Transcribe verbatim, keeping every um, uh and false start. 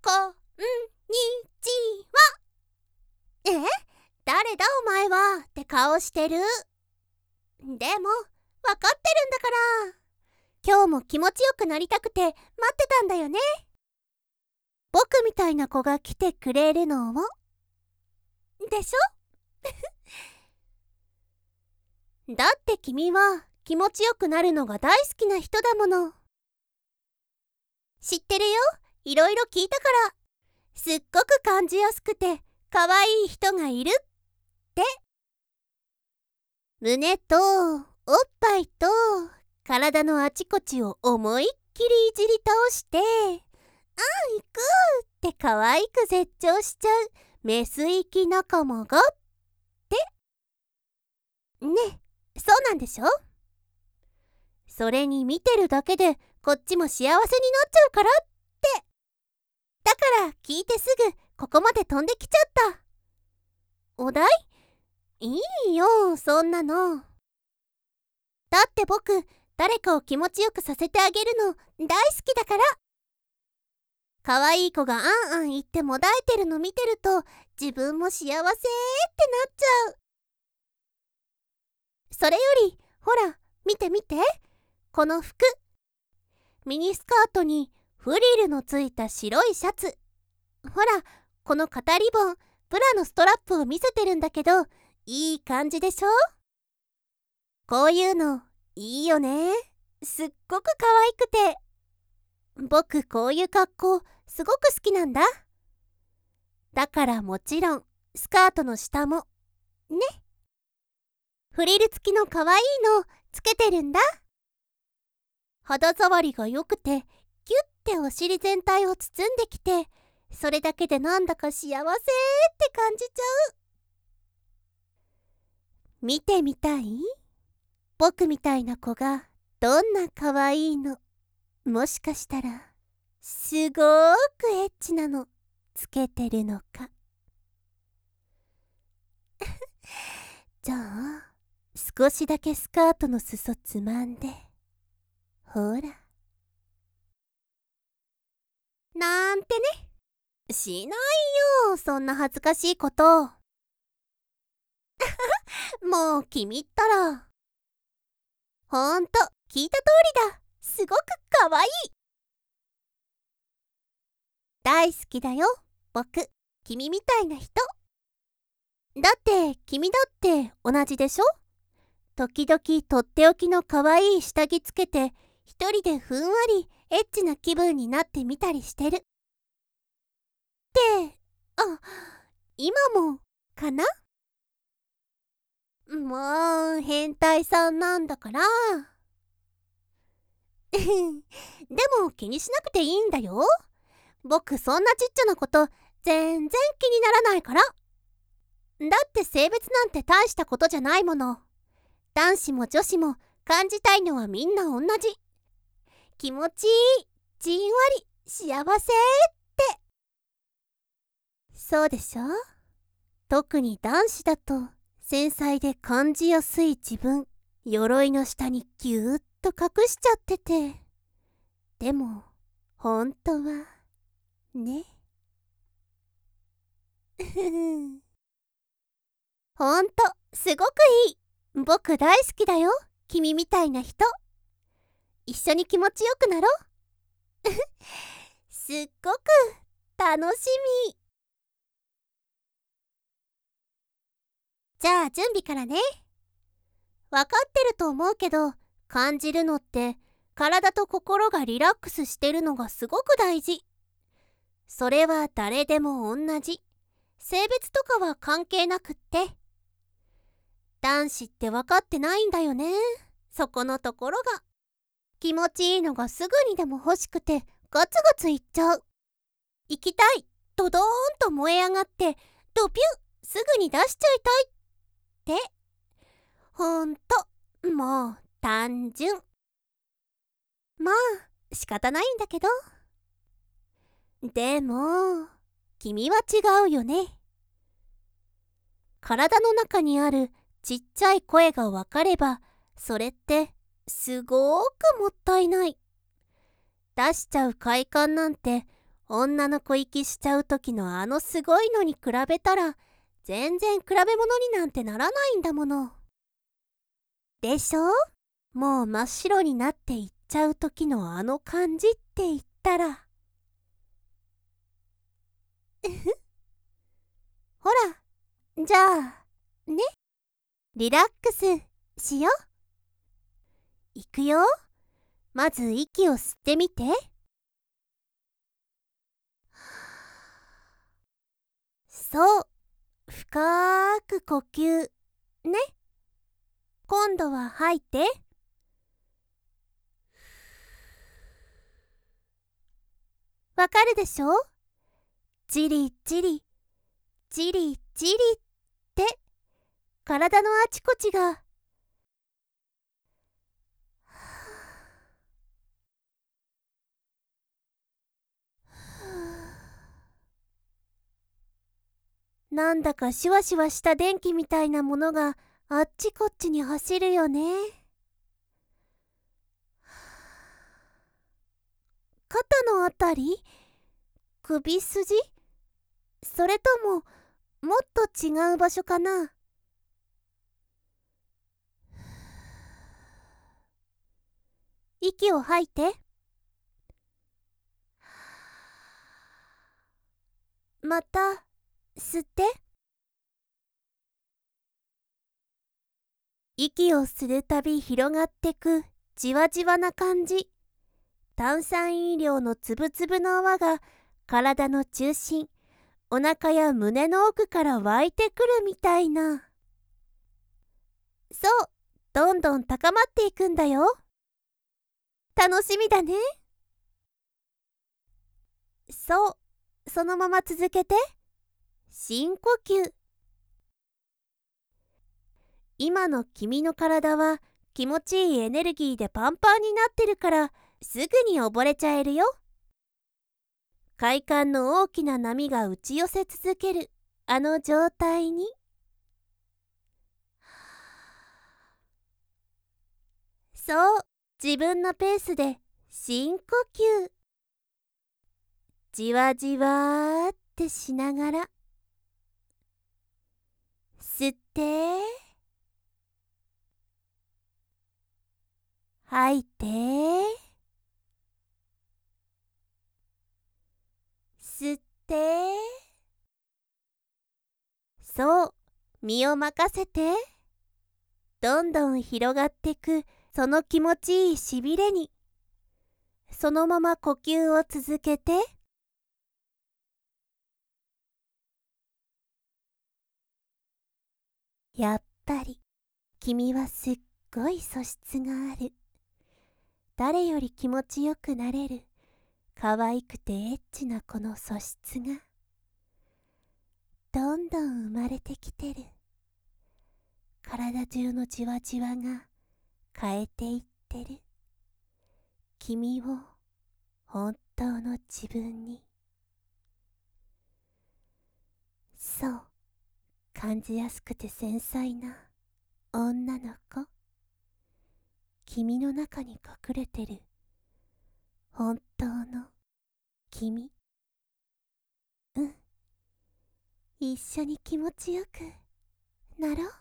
こんにちは。え？誰だお前はって顔してる。でも分かってるんだから。今日も気持ちよくなりたくて待ってたんだよね。僕みたいな子が来てくれるのを。でしょ？だって君は気持ちよくなるのが大好きな人だもの。知ってるよ。いろいろ聞いたから。すっごく感じやすくて可愛い人がいるって。胸とおっぱいと体のあちこちを思いっきりいじり倒して「あん行く!」って可愛く絶頂しちゃうメス行き仲間がってね。そうなんでしょ？それに見てるだけでこっちも幸せになっちゃうからって。だから聞いてすぐここまで飛んできちゃった。お題？いいよそんなの。だって僕誰かを気持ちよくさせてあげるの大好きだから。可愛い子があんあん言ってもだえてるの見てると自分も幸せってなっちゃう。それよりほら見て見て、この服。ミニスカートにフリルのついた白いシャツ。ほらこの肩リボン、ブラのストラップを見せてるんだけどいい感じでしょ？こういうのいいよね。すっごく可愛くて。僕こういう格好すごく好きなんだ。だからもちろんスカートの下もね。フリル付きの可愛いのつけてるんだ。肌触りが良くてギュッてお尻全体を包んできて、それだけでなんだか幸せって感じちゃう。見てみたい？僕みたいな子がどんな可愛いの、もしかしたらすごーくエッチなのつけてるのか。じゃあ少しだけスカートの裾つまんで、ほら。なんてね。しないよそんな恥ずかしいこと。もう君ったら。ほんと聞いた通りだ。すごくかわいい。大好きだよ僕、君みたいな人。だって君だって同じでしょ？時々とっておきのかわいい下着つけて一人でふんわりエッチな気分になってみたりしてる。って、あ、今もかな？もう変態さんなんだから。でも気にしなくていいんだよ。僕そんなちっちゃなこと全然気にならないから。だって性別なんて大したことじゃないもの。男子も女子も感じたいのはみんな同じ。気持ちいい、じんわり、幸せって。そうでしょ？特に男子だと繊細で感じやすい自分、鎧の下にぎゅーっと隠しちゃってて。でも本当はね。ほんとすごくいい。僕大好きだよ君みたいな人。一緒に気持ちよくなろう。すっごく楽しみ。じゃあ準備からね。わかってると思うけど、感じるのって体と心がリラックスしてるのがすごく大事。それは誰でも同じ。性別とかは関係なくって。男子って分かってないんだよね。そこのところが。気持ちいいのがすぐにでも欲しくてガツガツいっちゃう。行きたい、ドドーンと燃え上がってドピュッすぐに出しちゃいたいって。ほんともう単純。まあ仕方ないんだけど。でも君は違うよね。体の中にあるちっちゃい声がわかれば、それってすごーくもったいない。出しちゃう快感なんて女の子行きしちゃう時のあのすごいのに比べたら全然比べ物になんてならないんだもの。でしょ？もう真っ白になっていっちゃう時のあの感じって言ったらほら、じゃあね、リラックスしよう。いくよ。まず息を吸ってみて。そう、深く呼吸ね。今度は吐いて。わかるでしょ？じりじりじりじりって体のあちこちがなんだかシュワシュワした電気みたいなものがあっちこっちに走るよね。肩のあたり？首筋？それとももっと違う場所かな？息を吐いて。また吸って。息をするたび広がってくじわじわな感じ。炭酸飲料のつぶつぶの泡が体の中心、お腹や胸の奥から湧いてくるみたいな。そう、どんどん高まっていくんだよ。楽しみだね。そう、そのまま続けて。深呼吸。今の君の体は気持ちいいエネルギーでパンパンになってるからすぐに溺れちゃえるよ。快感の大きな波が打ち寄せ続けるあの状態に。そう、自分のペースで深呼吸。じわじわーってしながら吸って吐いて吸って。そう、身を任せて。どんどん広がってくその気持ちいいしびれにそのまま呼吸を続けて。やっぱり君はすっごい素質がある。誰より気持ちよくなれる可愛くてエッチなこの素質がどんどん生まれてきてる。体中のじわじわが変えていってる君を本当の自分に。そう、感じやすくて繊細な女の子。君の中に隠れてる本当の君。うん、一緒に気持ちよくなろう。